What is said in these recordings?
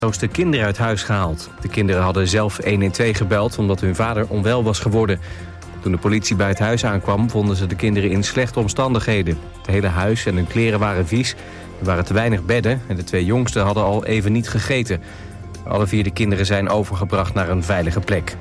de kinderen uit huis gehaald. De kinderen hadden zelf 112 gebeld omdat hun vader onwel was geworden. Toen de politie bij het huis aankwam, vonden ze de kinderen in slechte omstandigheden. Het hele huis en hun kleren waren vies. Er waren te weinig bedden en de 2 jongsten hadden al even niet gegeten. Alle 4 de kinderen zijn overgebracht naar een veilige plek.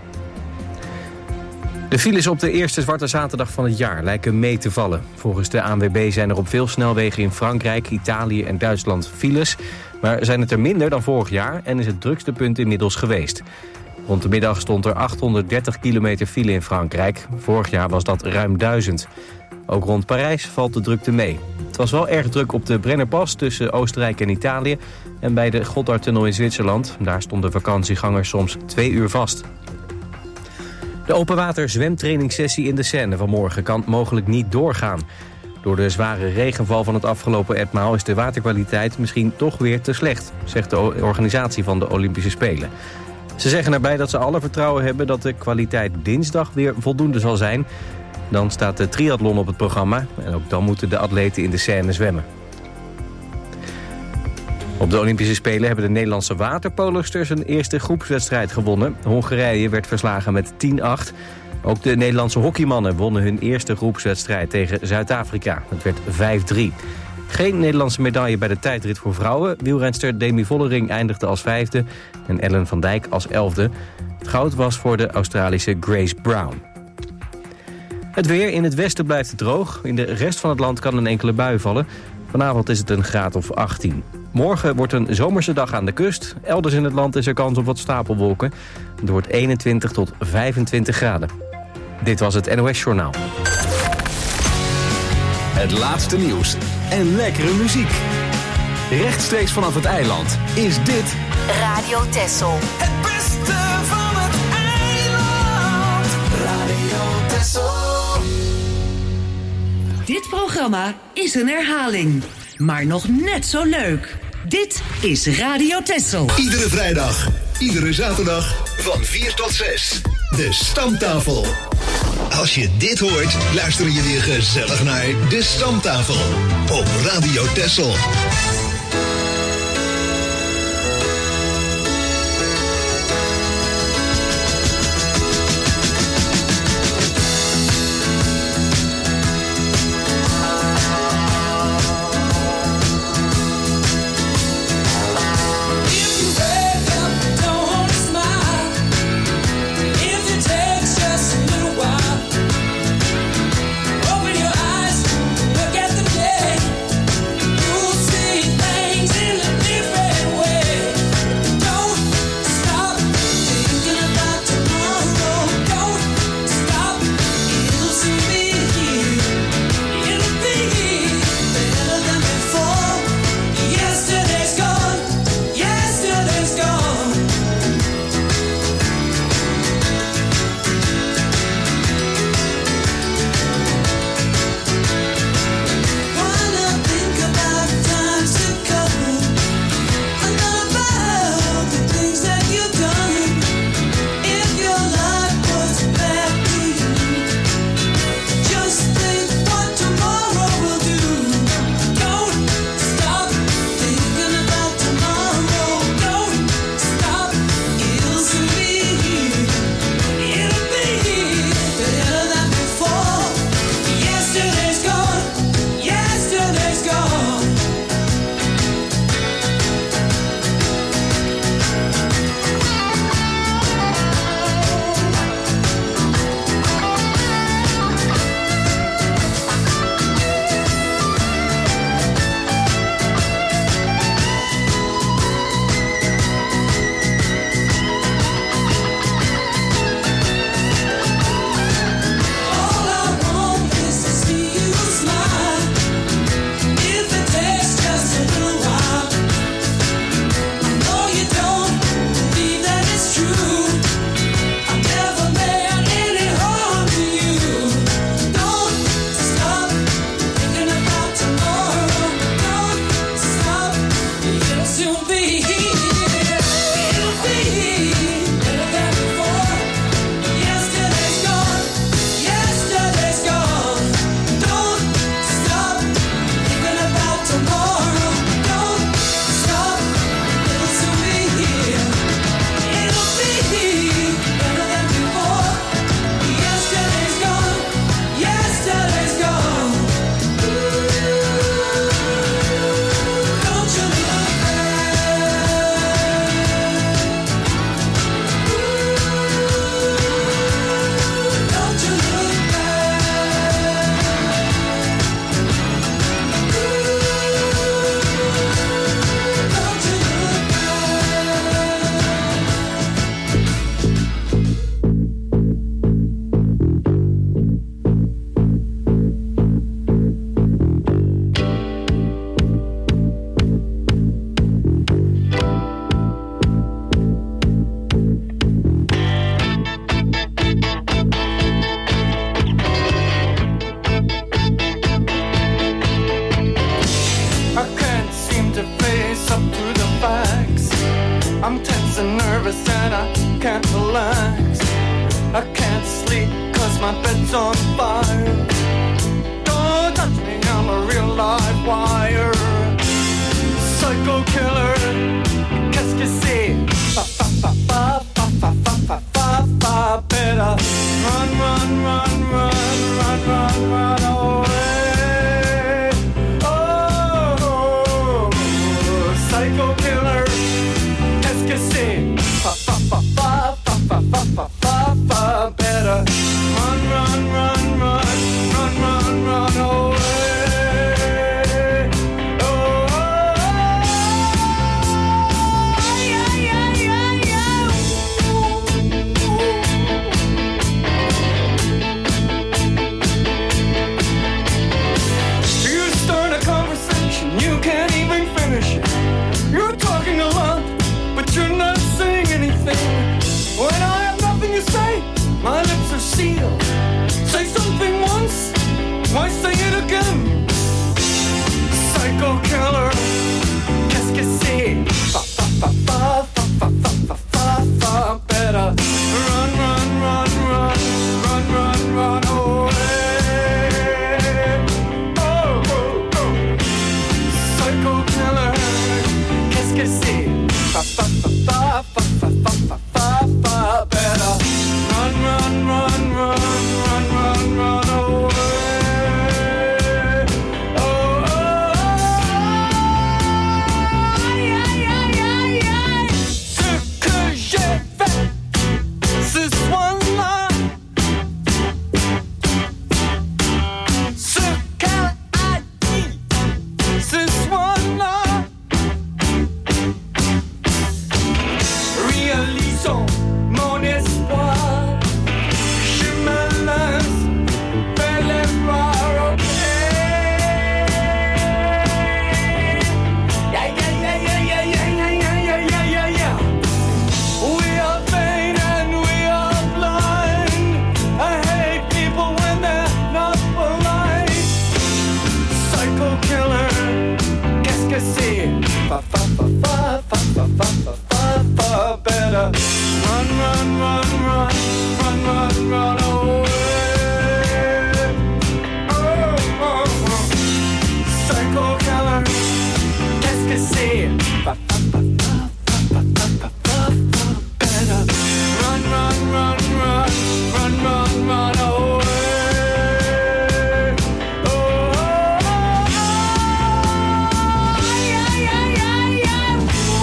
De files op de eerste zwarte zaterdag van het jaar lijken mee te vallen. Volgens de ANWB zijn er op veel snelwegen in Frankrijk, Italië en Duitsland files. Maar zijn het er minder dan vorig jaar en is het drukste punt inmiddels geweest. Rond de middag stond er 830 kilometer file in Frankrijk. Vorig jaar was dat ruim 1000. Ook rond Parijs valt de drukte mee. Het was wel erg druk op de Brennerpas tussen Oostenrijk en Italië en bij de Gotthardtunnel in Zwitserland. Daar stonden vakantiegangers soms 2 uur vast. De openwater zwemtrainingssessie in de Seine vanmorgen kan mogelijk niet doorgaan. Door de zware regenval van het afgelopen etmaal is de waterkwaliteit misschien toch weer te slecht, zegt de organisatie van de Olympische Spelen. Ze zeggen erbij dat ze alle vertrouwen hebben dat de kwaliteit dinsdag weer voldoende zal zijn. Dan staat de triathlon op het programma en ook dan moeten de atleten in de Seine zwemmen. Op de Olympische Spelen hebben de Nederlandse waterpolosters een eerste groepswedstrijd gewonnen. Hongarije werd verslagen met 10-8. Ook de Nederlandse hockeymannen wonnen hun eerste groepswedstrijd tegen Zuid-Afrika. Het werd 5-3. Geen Nederlandse medaille bij de tijdrit voor vrouwen. Wielrenster Demi Vollering eindigde als 5e en Ellen van Dijk als 11e. Het goud was voor de Australische Grace Brown. Het weer in het westen blijft het droog. In de rest van het land kan een enkele bui vallen. Vanavond is het een graad of 18. Morgen wordt een zomerse dag aan de kust. Elders in het land is er kans op wat stapelwolken. Het wordt 21 tot 25 graden. Dit was het NOS Journaal. Het laatste nieuws en lekkere muziek. Rechtstreeks vanaf het eiland is dit Radio Texel. Het beste van het eiland. Radio Texel. Dit programma is een herhaling, maar nog net zo leuk. Dit is Radio Texel. Iedere vrijdag, iedere zaterdag van 4 tot 6. De Stamtafel. Als je dit hoort, luister je weer gezellig naar De Stamtafel op Radio Texel. Open your eyes, look at the day. You'll see I'm tense and nervous and I can't relax. I can't sleep 'cause my bed's on fire. Don't touch me, I'm a real live wire. Psycho killer, qu'est-ce que c'est? Fa fa fa fa fa fa fa fa fa fa. Better run, run, run, run, run, run, run away. Oh, psycho killer, qu'est-ce que c'est? Fa fa fa fa fa fa fa fa fa fa. Better run, run, run, run, run, run, run away. When I have nothing to say, my lips are sealed. Say something once, why say it again? Psycho killer, qu'est-ce que c'est? Fa fa fa fa fa fa fa fa fa fa. Better run, run, run, run, run, run, run away. Oh, oh, oh. Psycho killer, qu'est-ce que c'est? Fa fa fa fa fa fa fa fa fa. Better run, run, run, run, run, run, run away. Oh, oh, oh. Ce que j'ai fait ce soir-là, ce qu'elle a dit ce soir-là, réalisons mon espoir. Je me lance vers les bras. Yeah, yeah, yeah, yeah, yeah, yeah, yeah, yeah, yeah, yeah, yeah. We are vain and we are blind. I hate people when they're not polite. Psycho killer, qu'est-ce que c'est? Fa fa fa fa fa fa fa fa fa fa. Better run, run, run, run, run, run, run away. Oh, oh, oh. Psycho killer, qu'est-ce que c'est? Fa fa fa fa fa fa fa fa fa. Better run, run, run, run, run, run, run away. Oh, oh, oh. Yeah, yeah, yeah, yeah.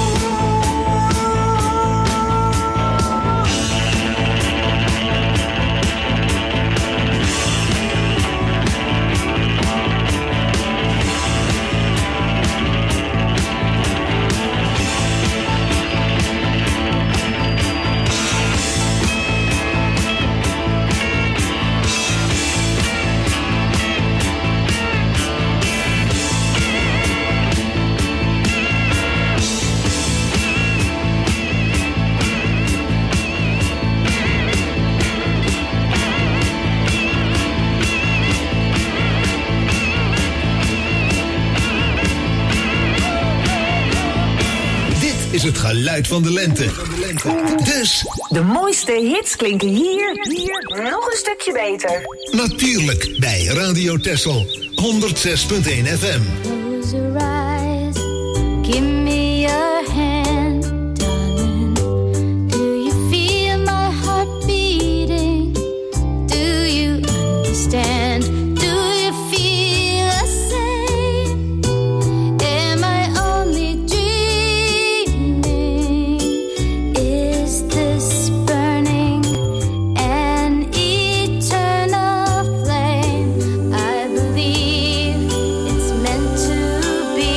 Is het geluid van de lente. Dus de mooiste hits klinken hier nog een stukje beter. natuurlijk bij Radio Texel 106.1 FM. Close your eyes, give me your hand, darling. Do you feel my heart beating? Do you understand? Do you feel the same? Am I only dreaming? Is this burning an eternal flame? I believe it's meant to be.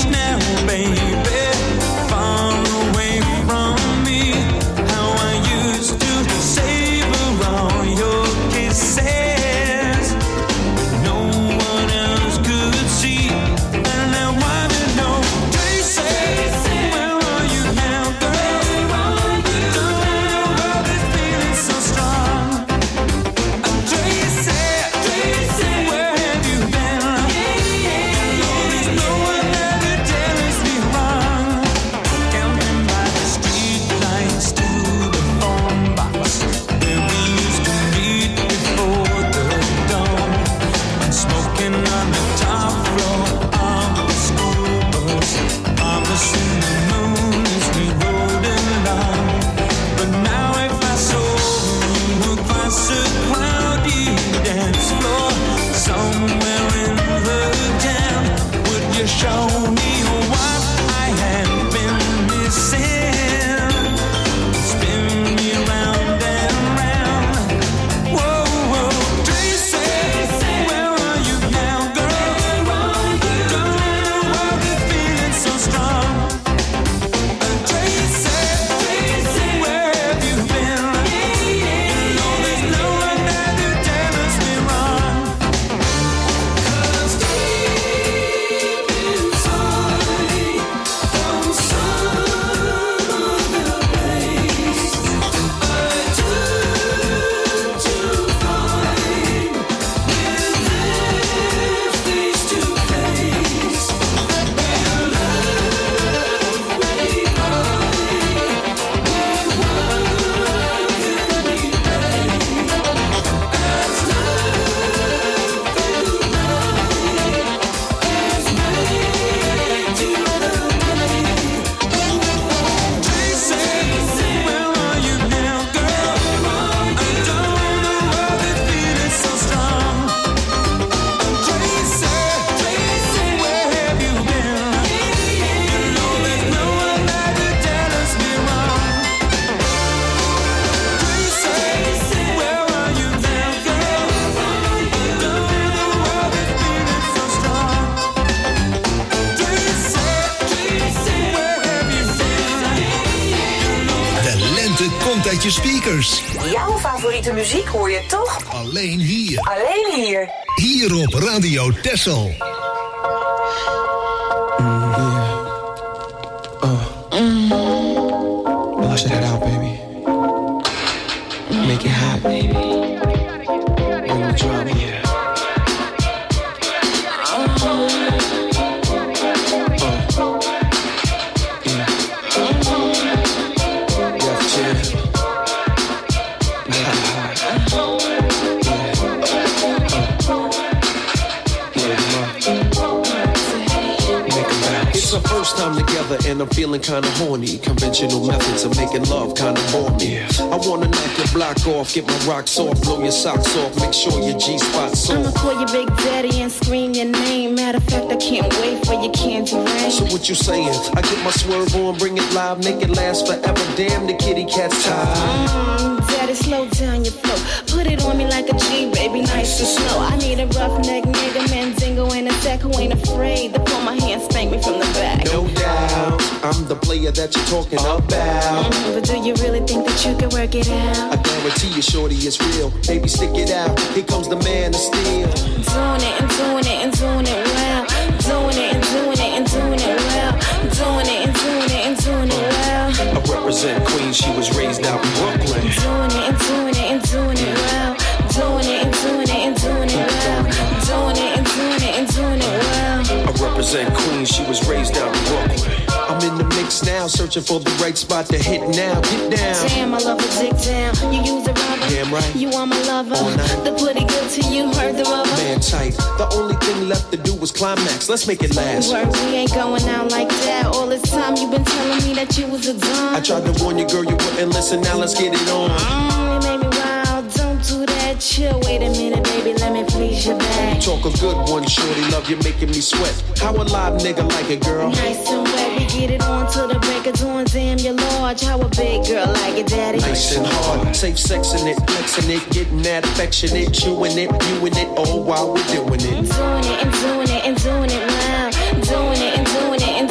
much now, baby. Far away from me. How I used to savor all your kisses. No one else could see. And I wanna know, Tracy, where are you now, girl? Don't know why this feeling so strong. Tracy, where have you been? There's no one there to tell us me wrong. Counting by the street lights to the phone box where we used to meet before the dawn, and smoking on the top floor of the school bus, promising the moon as we rode along. But now if I saw you across a crowded dance floor somewhere in the town, would you show me what I had been missing? Spin me round and round. Whoa, whoa, Tracy, where are you now, girl? Don't know why the feeling's so strong. Tracy, where have you been? There's no one there to tell us we're wrong. 'Cause deep inside, from some other place, I took to find with them face to face. Where love may lie, where one can be made. As love through life is made to the Tracy, where are you now, girl? I don't know why this feeling's so strong. Tracy, where have you been? There's no one there to tell us we're wrong. Tracy, where are you now, girl? I don't know why this feeling's so strong. Tracy, where have you been? De lente komt uit je speakers. Jouw favoriete muziek hoor je toch Alleen hier. alleen hier. Hier op Radio Texel. Wash that out, baby. Make it hot, baby. Bring the drama. It's our first time together and I'm feeling kinda horny. Conventional methods of making love kinda bore me. I wanna knock your block off, get my rocks off, blow your socks off, make sure your G-spot's I'ma off. call you Big Daddy and scream your name. Matter of fact, I can't wait for your candy rain. So what you saying? I get my swerve on, bring it live, make it last forever. Damn, the kitty cat's tired. Daddy, slow down your flow. Put it on me like a G, baby, nice and slow. I need a roughneck nigga, Mandingo and a tech who ain't afraid to pull my hand, spank me from the back. No doubt, I'm the player that you're talking about. But do you really think that you can work it out? I guarantee you, shorty, it's real. Baby, stick it out. Here comes the man of steel. Doing it and doing it and doing it well. Doing it and doing it and doing it well. Doing it and doing it and doing it well. I represent Queens, she was raised out in Brooklyn. Doing it and doing it and doing it well. Doing it and doing it and doing it well. Doing it and doing it and doing it well. I represent Queens, she was raised out in Brooklyn. I'm in the mix now, searching for the right spot to hit now. Get down. Damn, I love a dick down. You use a rubber. Damn right. You are my lover. All night. The pretty good to you, heard the rubber. Man tight. The only thing left to do was climax. Let's make it last. Word, we ain't going out like that. All this time you been telling me that you was a dumb. I tried to warn you, girl, you wouldn't listen. Now let's get it on. You made me wild. Don't do that. Chill. Wait a minute, baby. Let me please your back. Talk a good one, shorty. Love you making me sweat. How a live nigga like it, girl? Nice and wet. We get it on till the break of dawn. Damn, you're large. How a big girl like it, daddy? Nice and hard. Safe sexing it, flexing it, getting that affectionate, chewing it, viewing it, all while we're doing it. Doing it and doing it and doing it well. Doing it and doing it and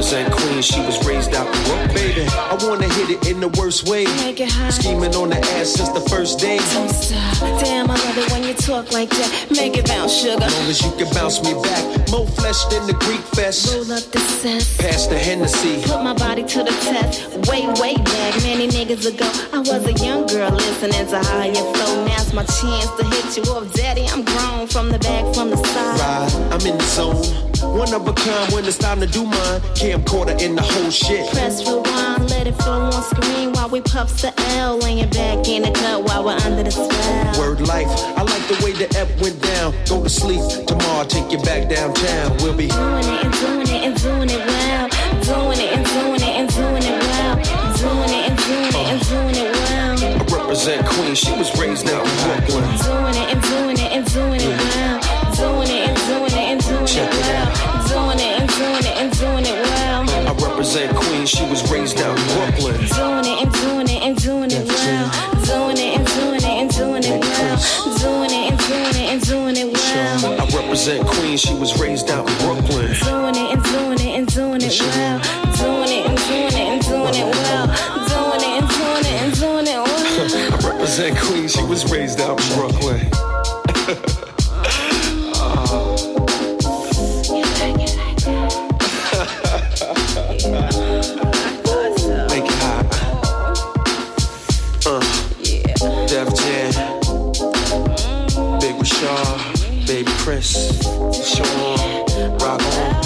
represent Queens, she was raised out in Brooklyn. Baby, I wanna hit it in the worst way. Make it hot. Scheming on the ass since the first day. Don't stop. Damn, I love it when you talk like that. Make it bounce, sugar. As long as you can bounce me back. More flesh than the Greek fest. Roll up the cess. Pass the Hennessy. Put my body to the test. Way back, many niggas ago. I was a young girl listening to higher flow. Now's my chance to hit you up, daddy. I'm grown from the back, from the side. Ride, I'm in the zone. One of a kind when it's time to do mine. Camcorder in the whole shit. Press rewind, let it flow on screen while we puffs the L. Laying back in the cut while we're under the spell. Word life, I like the way the F went down. Go to sleep, tomorrow I'll take you back downtown. We'll be doing it and doing it and doing it well. Doing it and doing it and doing it well. Doing it and doing it and doing it well. I represent Queens, she was raised out in Brooklyn. Doing it and doing it and doing it well. Doing it and doing it and doing it well. Doing it and doing it and doing it well. I represent Queens, she was raised out in Brooklyn. Doing it and doing it and doing it well. Doing it and doing it and doing it well. Doing it and doing it and doing it well. I represent Queens, she was raised out in Brooklyn. Doing it and doing it and doing it well. Doing it and doing it and doing it well. Doing it and doing it and doing it well. I represent Queens, she was raised out in Brooklyn. Make it hot. Def Jam, Big Rashad, Baby Chris, Sean, Rock On.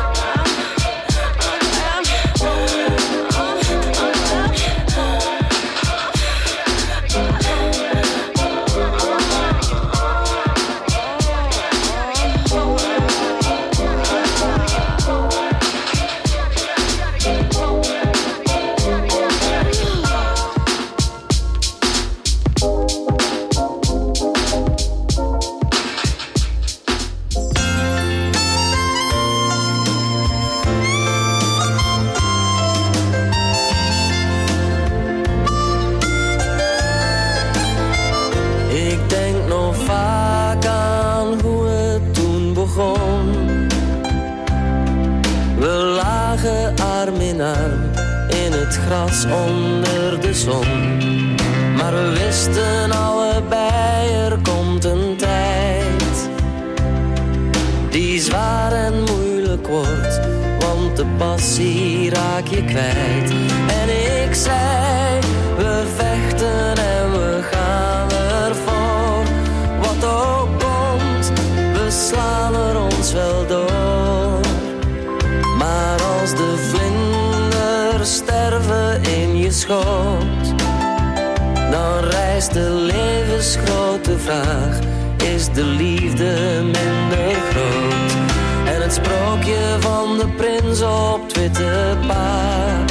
Onder de zon, maar we wisten allebei er komt een tijd die zwaar en moeilijk wordt, want de passie raak je kwijt. En ik zei, we vechten en we gaan ervoor, wat ook komt, we slaan er ons wel door. Maar als de vlinders sterven in je schoot, dan rijst de levensgrote vraag, is de liefde minder groot? En het sprookje van de prins op het witte paard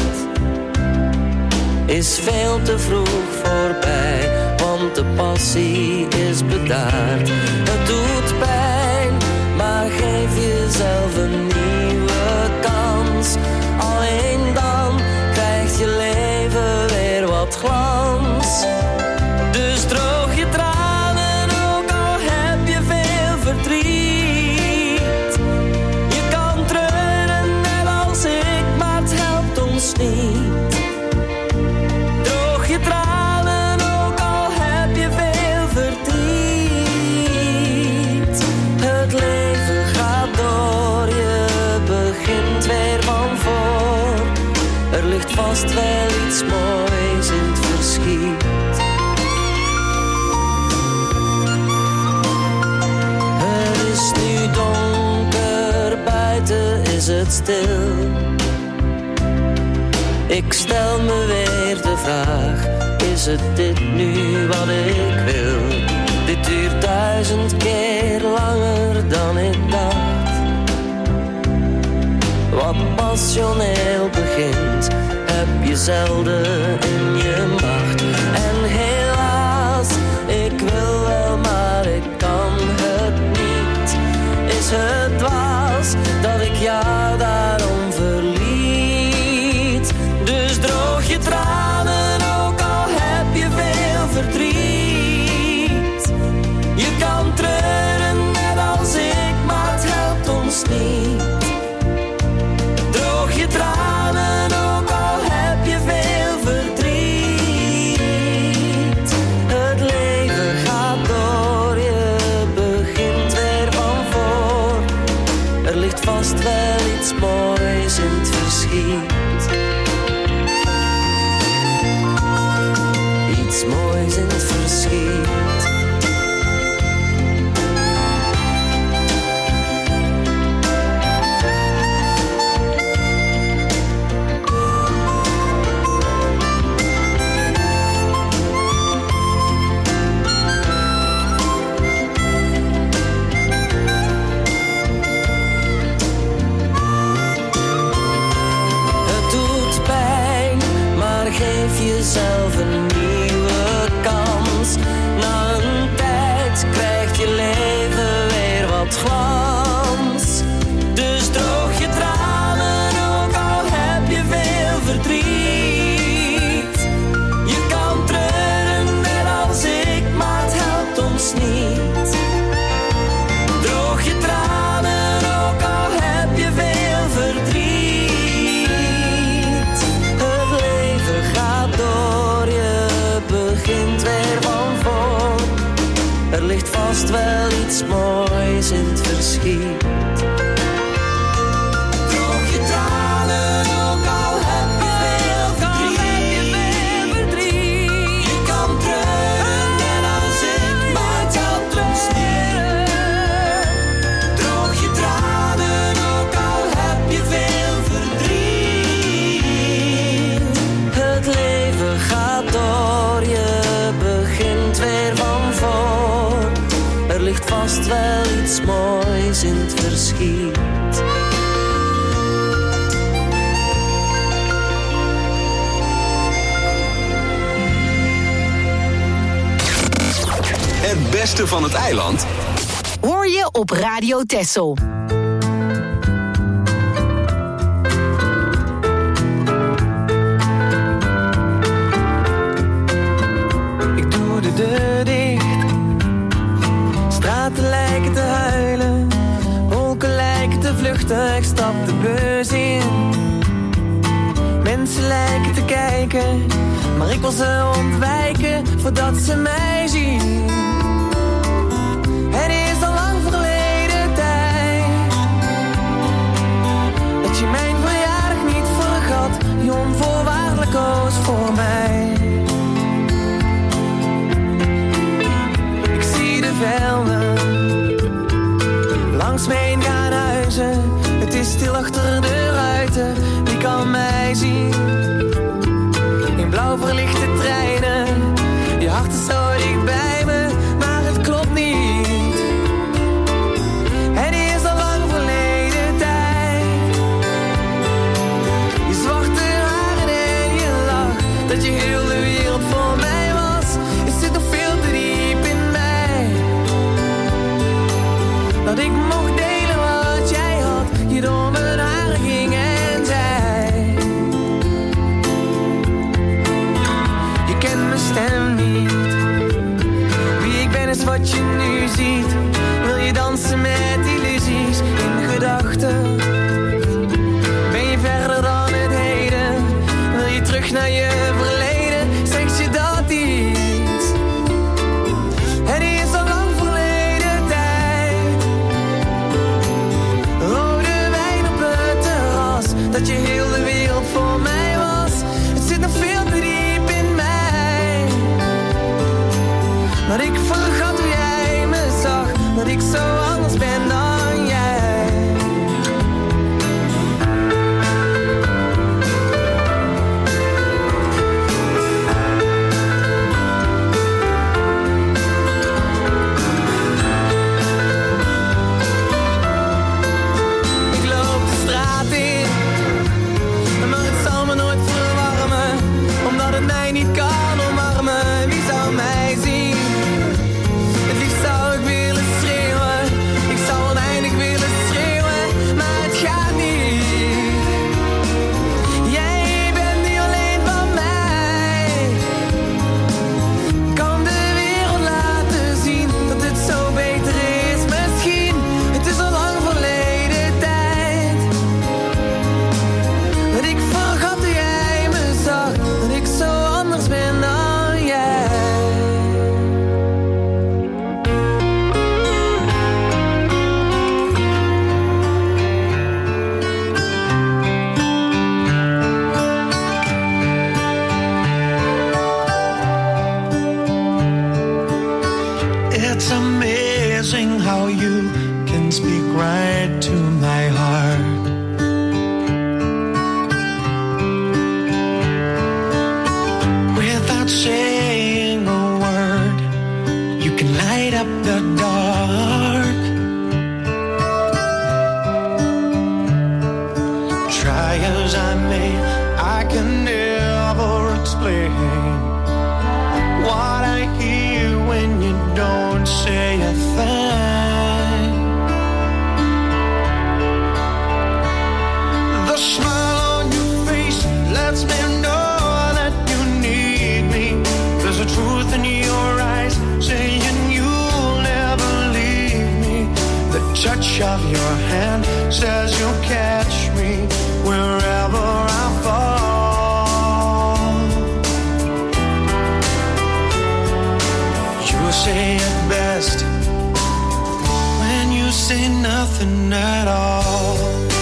is veel te vroeg voorbij, want de passie is bedaard. Het doet pijn, maar geef jezelf een nieuwe kans. Alleen dan krijgt je leven weer wat glans. Dus droog je tranen, ook al heb je veel verdriet. Je kan treuren net als ik, maar het helpt ons niet. Droog je tranen, ook al heb je veel verdriet. Het leven gaat door, je begint weer van voor. Er ligt vast wel iets moois in het verschiet. Het is nu donker, buiten is het stil. Ik stel me weer de vraag, is het dit nu wat ik wil? Dit duurt 1000 keer langer dan ik dacht. Wat passioneel begint, heb je zelden in je macht. En helaas, ik wil wel, maar ik kan het niet. Is het dwaas dat ik jou daarom verliet? Dus droog je tranen, ook al heb je veel verdriet. Je kan treuren net als ik, maar het helpt ons niet. Droog je tranen. Iets moois in het verschiet. Geef jezelf een nieuwe kans. Na een tijd krijgt je leven weer wat glans. Dus droog je tranen, ook al heb je veel verdriet. Je kan treuren net als ik, maar het helpt ons niet. Droog je tranen, ook al heb je veel verdriet. Begint weer van voor. Er ligt vast wel iets moois in het verschiet. Droog je tranen, ook al heb je veel verdriet. Je kan treuren net als ik, maar het helpt ons niet. Droog je tranen, ook al heb je veel verdriet. Het leven gaat door, je begint weer van voor. Er ligt vast wel iets moois in het verschiet. Het beste van het eiland hoor je op Radio Texel. De deur dicht, straten lijken te huilen, wolken lijken te vluchten, ik stap de bus in. Mensen lijken te kijken, maar ik wil ze ontwijken voordat ze mij zien. Het is al lang verleden tijd dat je mijn verjaardag niet vergat, je onvoorwaardelijk koos voor mij. Velden, langs me heen gaan huizen, het is stil achter de ruiten, wie kan mij zien? In blauw verlichte treinen, je hart is zo dicht bij me, maar het klopt niet. Het is al lang verleden tijd, je zwarte haren en je lach, dat je heel de wereld voor mij was, het zit nog veel te diep in mij. Dat ik mocht delen wat jij had, je door mijn haren ging en zei. Je kent mijn stem niet, wie ik ben is wat je nu ziet. Wil je dansen met illusies in gedachten? Ben je verder dan het heden? Wil je terug naar je verleden? Zeg je dat iets? Het is al lang verleden tijd. Rode wijn op het terras, dat je heel de wereld voor mij was. Het zit nog veel te diep in mij. Dat ik vergat hoe jij me zag, dat ik zo anders ben dan jij. Wie zou mij zien? Het liefst zou ik willen schreeuwen. explain what I hear when you don't say a thing. The smile on your face lets me know that you need me. There's a truth in your eyes saying you'll never leave me. The touch of your hand says you'll catch me wherever I fall. You say it best when you say nothing at all.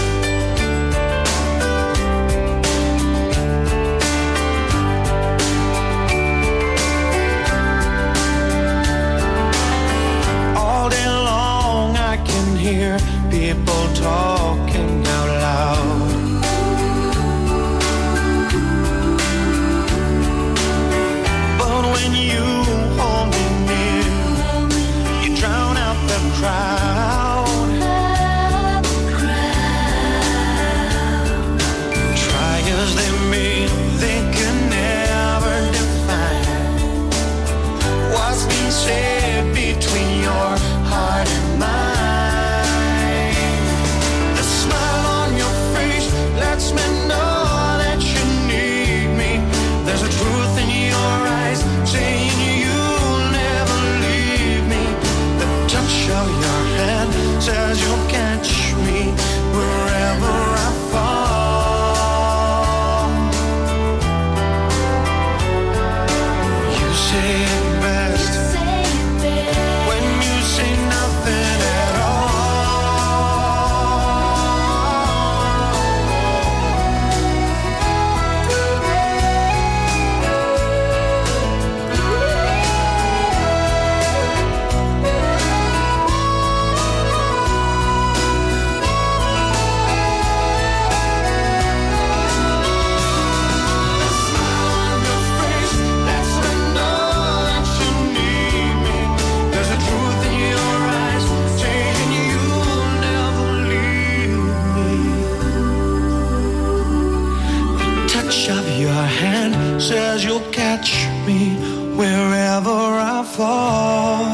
All day long I can hear people talking out loud. But when you hold me near, you drown out the crowd. Try as they may, they can never define what's been said between your heart and mine. The smile on your face lets me know that you need me. There's a truth in your eyes saying you'll never leave me. The touch of your hand says you'll catch me wherever I fall. You say it best when you say nothing at all. Says you'll catch me wherever I fall.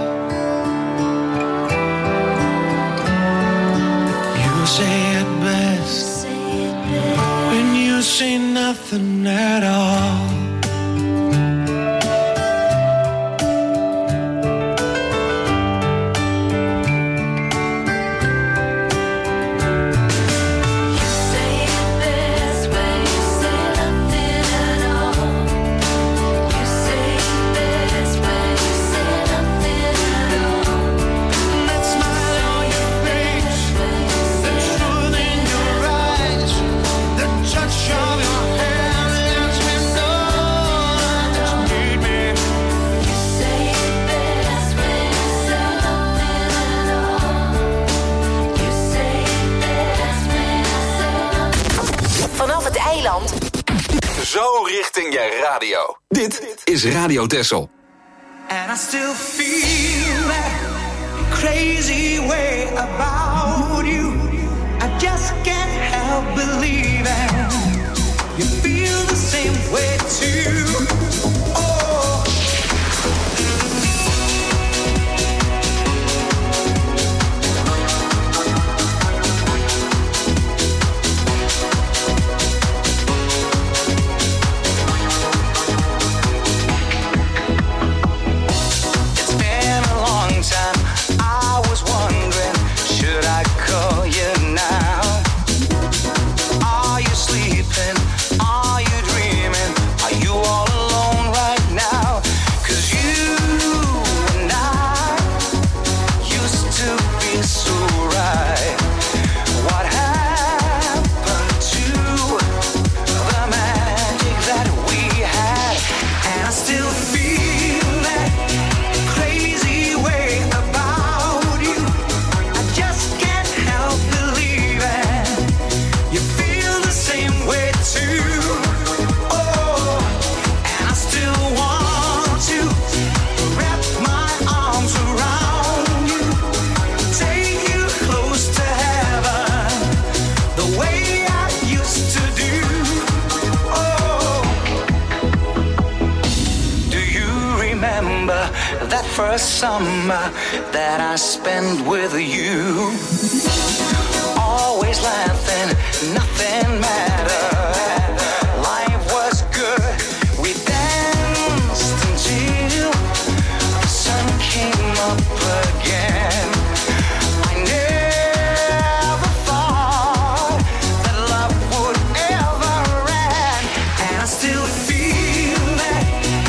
You say it best when you say nothing at all. Zo richting je radio. Dit is Radio Texel. And I still feel that crazy way about you. I just can't help believing you feel the same way too. Oh. I was wondering, should I call you now? Are you sleeping? first summer that I spent with you. Always laughing, nothing mattered. Life was good. We danced until the sun came up again. I never thought that love would ever end, and I still feel that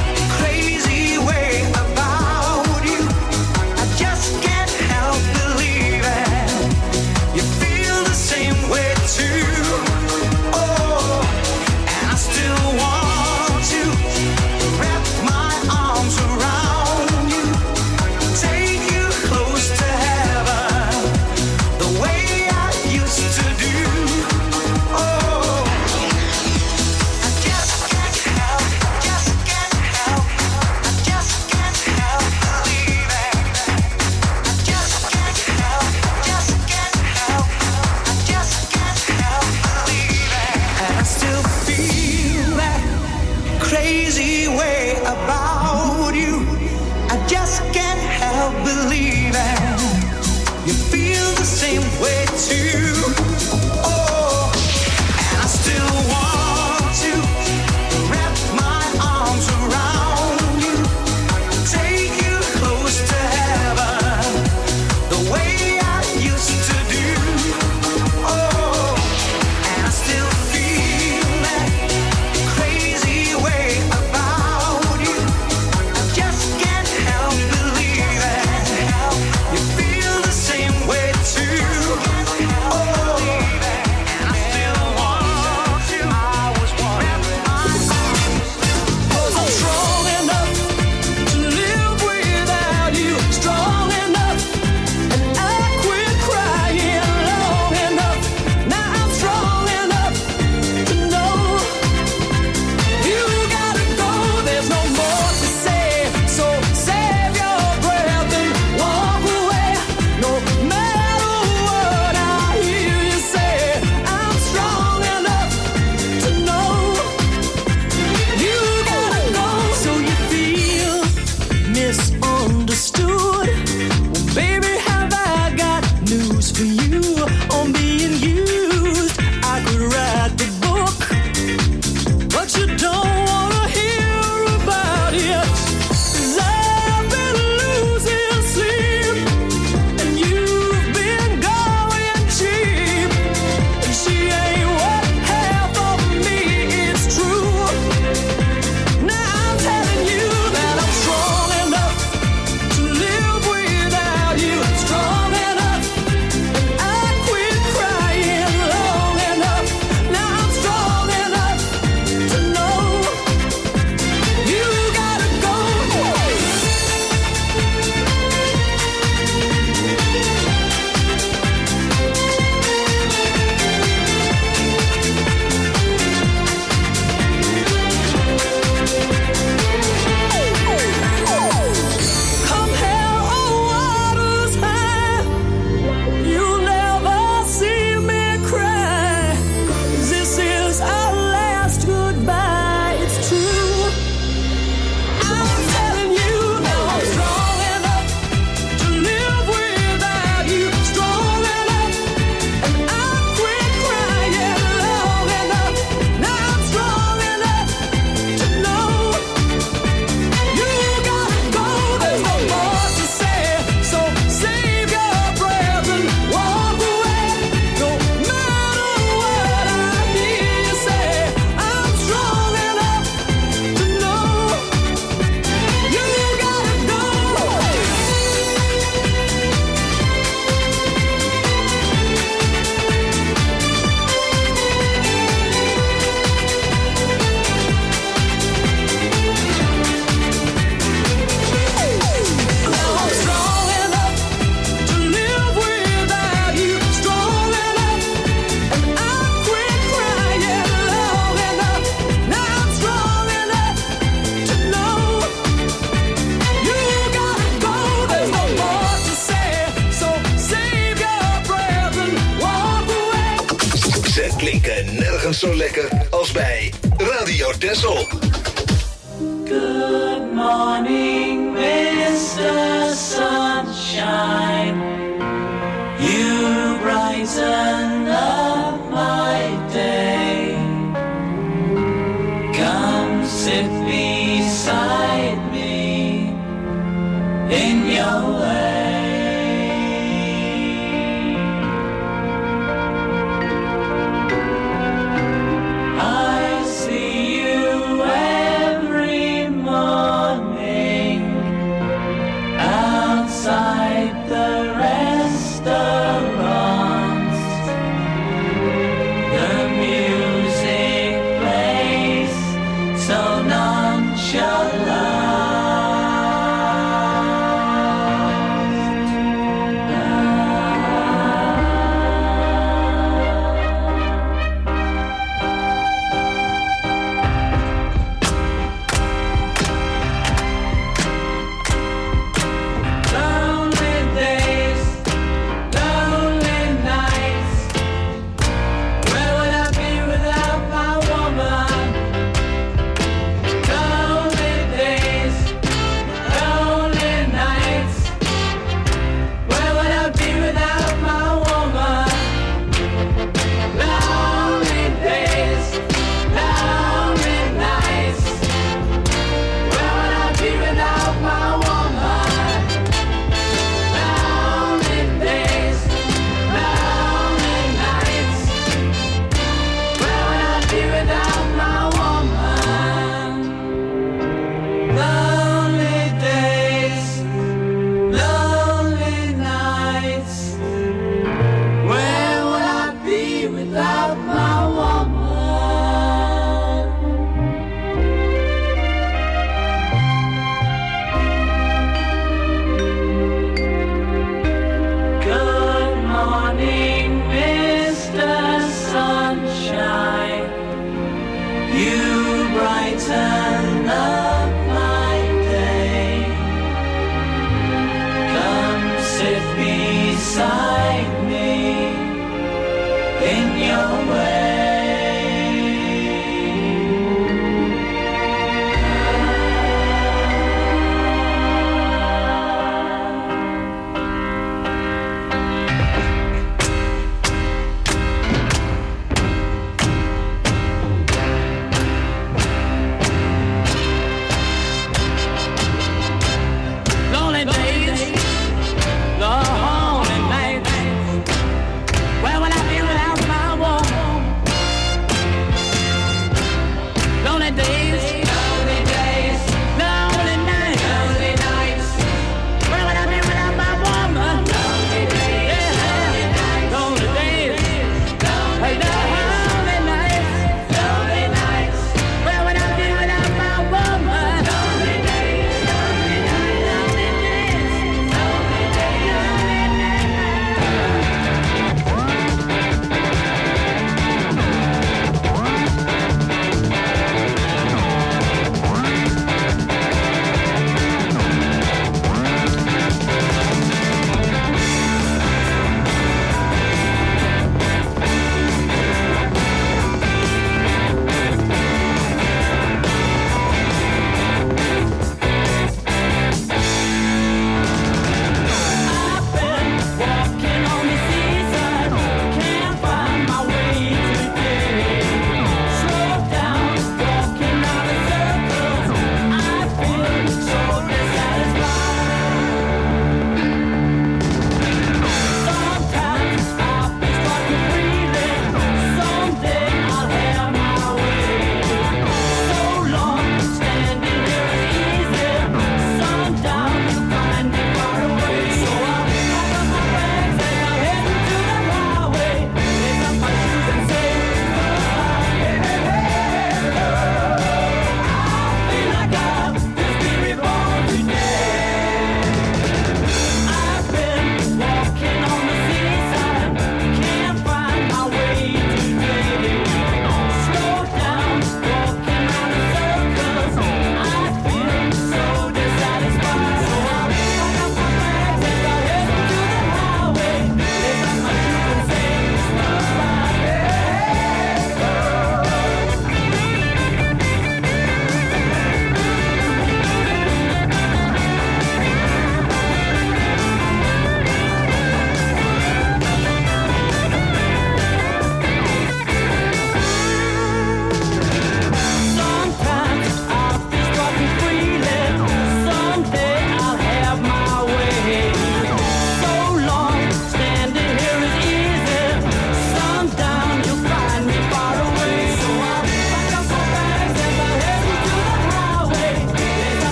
crazy way about you. I just can't help believing you feel the same way too. Oh, and I still want to wrap my arms around you, take you close to heaven, the way I used to do. Oh, I just can't help, just can't help, I just can't help believing. I just can't help, just can't help, I just can't help believing. And I still feel that crazy way about you. I just can't help believing you feel the same way too. Oh, and I still want to wrap my arms around you, take you close to heaven, the way I used to do. Oh, and I still feel that crazy way about you. I just can't help believing you feel the same way too. Oh, and I still want you. I was wondering, 'cause I'm strong enough to live without you, strong enough, and I quit crying long enough. Now I'm strong enough to know you gotta go. There's no more to say, so save your breath and walk away. No matter what I hear you say, I'm strong enough to know you gotta go. So you feel misunderstood? Well, baby, have I got news for you on being used? I could write the book, but you don't wanna hear about it. 'Cause I've been losing sleep, and you've been going cheap. And she ain't what half of me is true. Now I'm telling you that I'm strong enough to live without you, strong enough, and I quit crying long enough. Now I'm strong enough to know you gotta go. Come hell or waters high, you'll never see me cry. This is our last goodbye, it's true. I'm telling you now I'm strong enough to live without you, strong enough, and I quit crying long enough. Now I'm strong enough to know you gotta go. There's no more to say, so save your breath and walk away. No matter what I hear you say, I'm strong enough to know you gotta go. Now I'm strong enough to live without you, strong enough, and I quit crying long enough. Now I'm strong enough to know you gotta go. There's no more to say, so save your breath and walk away. Ze klinken nergens zo lekker als bij Radio Texel. Good morning, Mr. Sunshine. You brighten up my day. Come sit beside me in your way. I see you every morning outside the restaurants. The music plays so non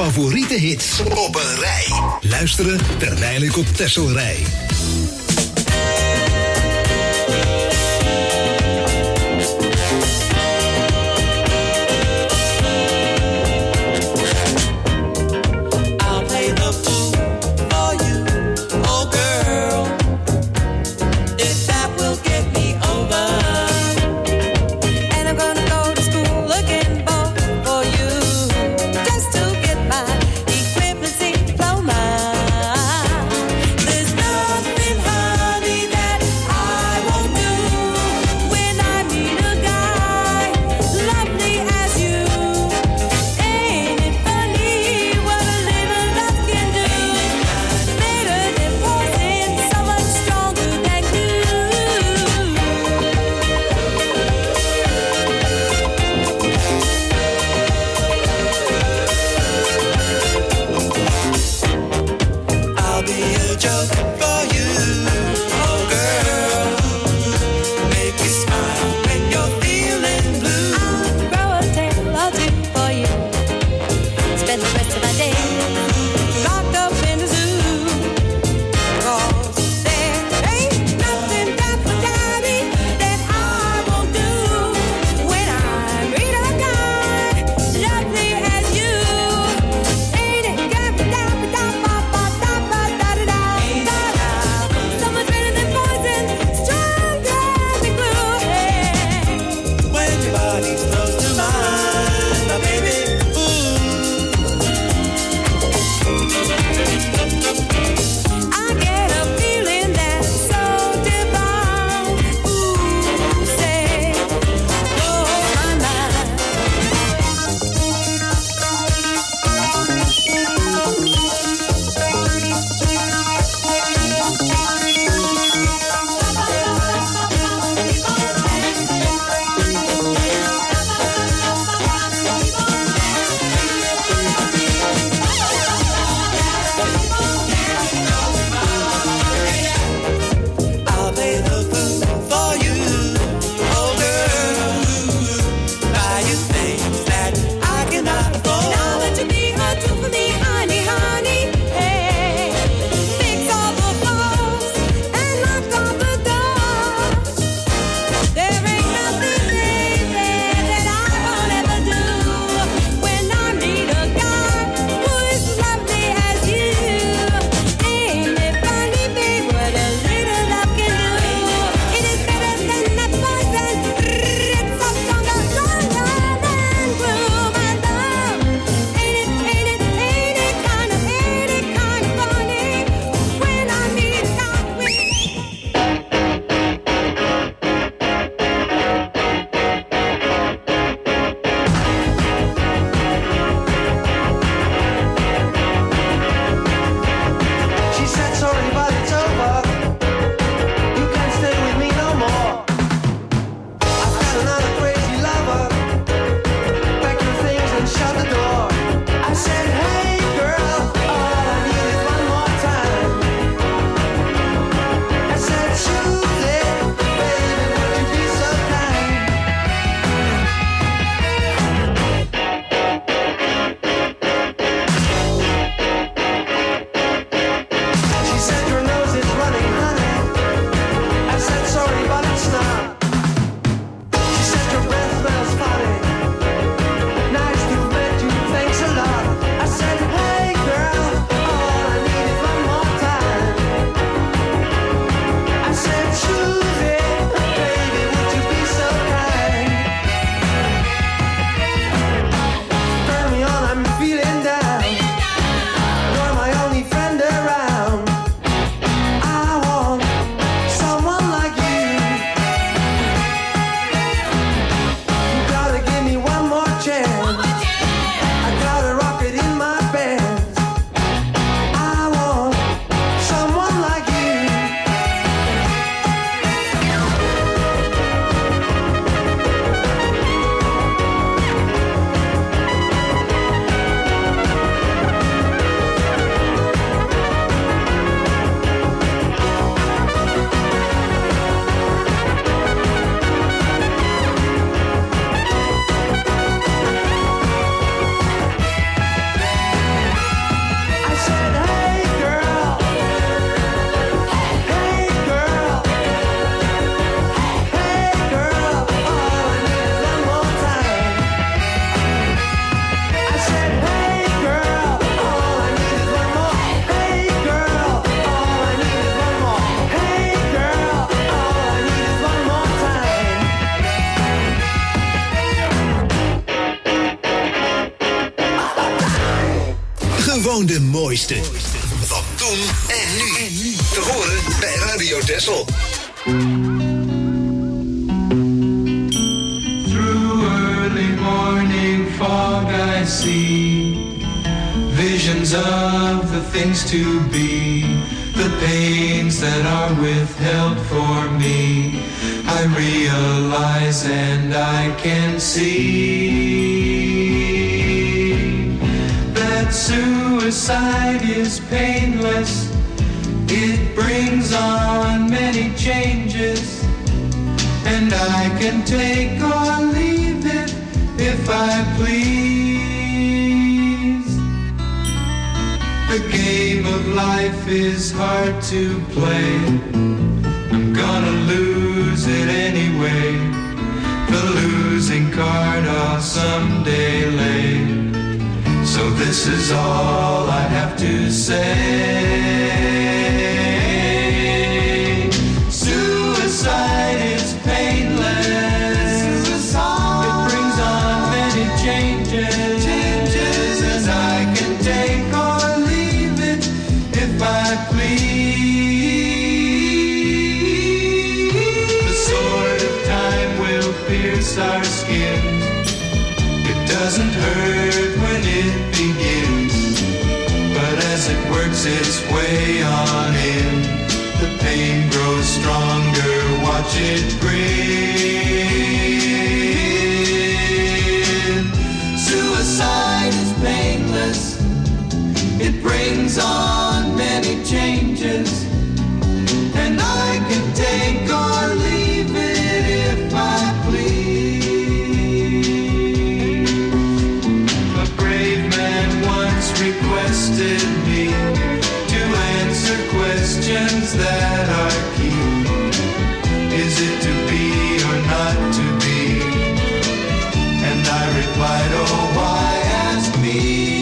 favoriete hits op een rij. Luisteren terwijl ik op Texel rij. There's nothing mooiste. Van toen en nu. Te horen bij Radio Texel. Through early morning fog I see visions of the things to be, the pains that are withheld for me. I realize and I can see that suicide is painless. It brings on many changes, and I can take or leave it if I please. The game of life is hard to play. I'm gonna lose it anyway. The losing card I'll someday lay. So this is all I have to say. Suicide is painless. It brings on many changes, and I can take or leave it if I please. The sword of time will pierce our skin. It doesn't hurt when it begins, but as it works its way on in, the pain grows stronger, watch it grin. Suicide is painless. It brings on many changes, and I can take or leave it if I please. A brave man once requested me to answer questions that are key. Is it to be or not to be? And I replied, oh, why ask me?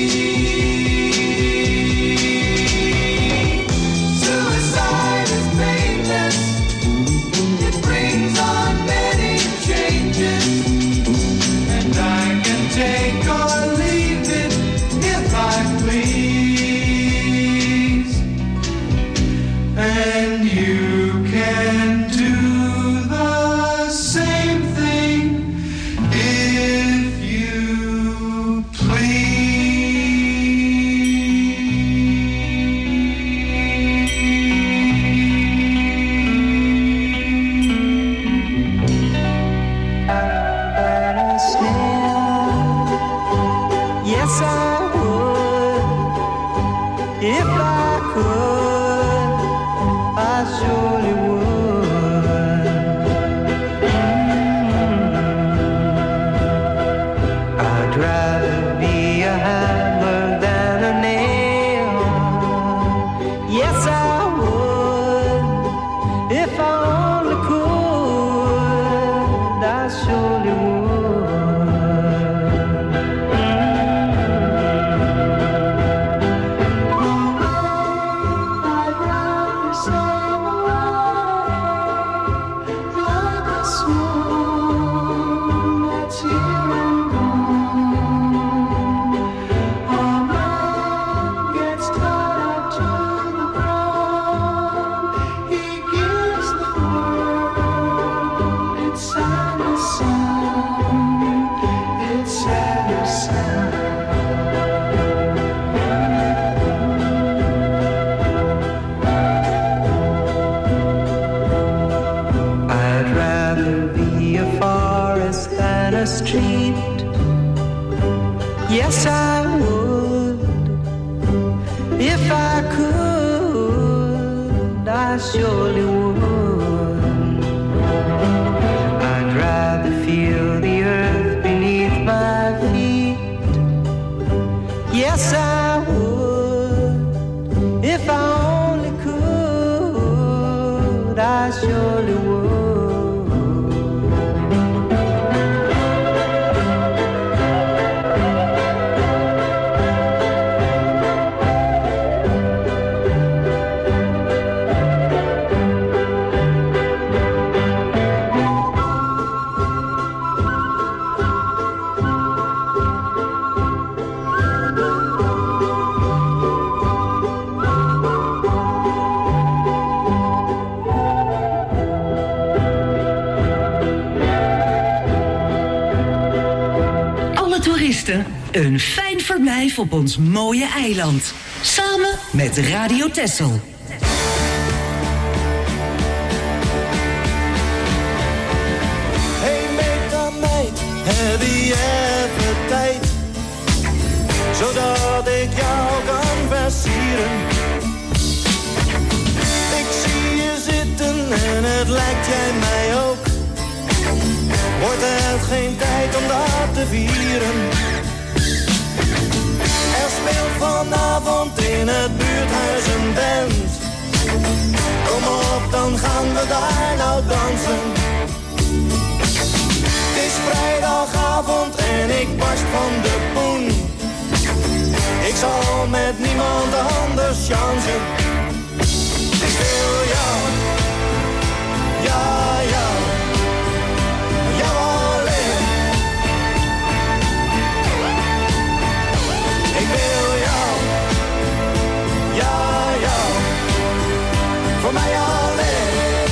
Suicide is painless. It brings on many changes, and I can take or leave it if I please. And you can do the same thing if you Yes, I would. If I could, I surely would. I'd rather be a hammer than a nail. Yes, I would. If I only could, I surely would. I'd rather be a forest than a street. Yes, I would. If I could, I surely would. I'd rather feel the earth beneath my feet. Yes, I would. If I only could, I surely would. Een fijn verblijf op ons mooie eiland. Samen met Radio Texel. Hey meid, heb je even tijd? Zodat ik jou kan versieren. Ik zie je zitten en het lijkt jij mij ook. Wordt het geen tijd om dat te vieren? Er speelt vanavond in het buurthuis een band. Kom op, dan gaan we daar nou dansen. Het is vrijdagavond en ik barst van de poen. Ik zal met niemand anders chansen. Ik wil jou, ja, jou, jou alleen. Ik wil jou, ja, jou, voor mij alleen.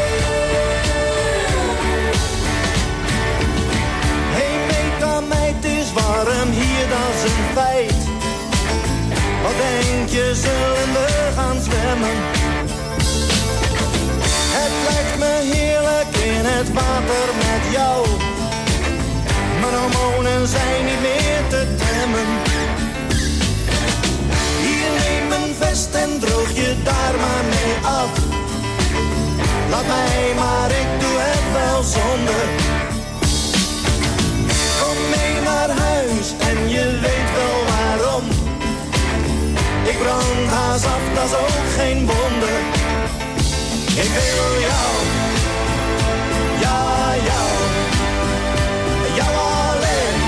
Hey meid, het is warm hier, dat is een feit. Wat denk je, zullen we gaan zwemmen? Het lijkt me heerlijk in het water met jou. Mijn hormonen zijn niet meer te temmen. Hier neem een vest en droog je daar maar mee af. Laat mij maar, ik doe het wel zonder. Kom mee naar huis en je weet wel waarom. Ik brand haast af, dat is ook geen wonder. Ik wil jou, ja, jou, jou alleen.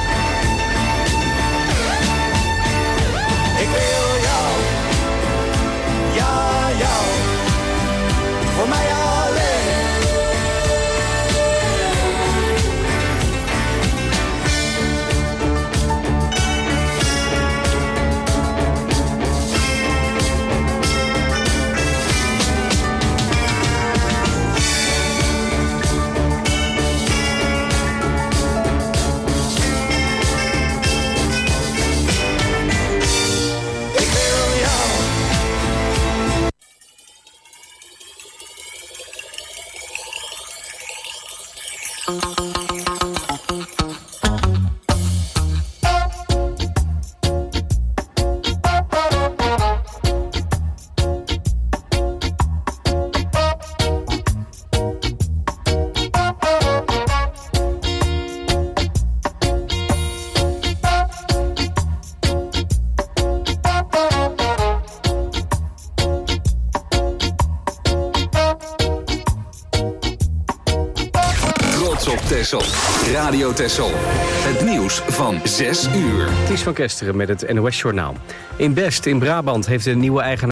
Ik wil jou, ja, jou, voor mij alleen. Radio Texel. Het nieuws van 6 uur. Ties van Kesteren met het NOS-journaal. In Best in Brabant heeft de nieuwe eigenaar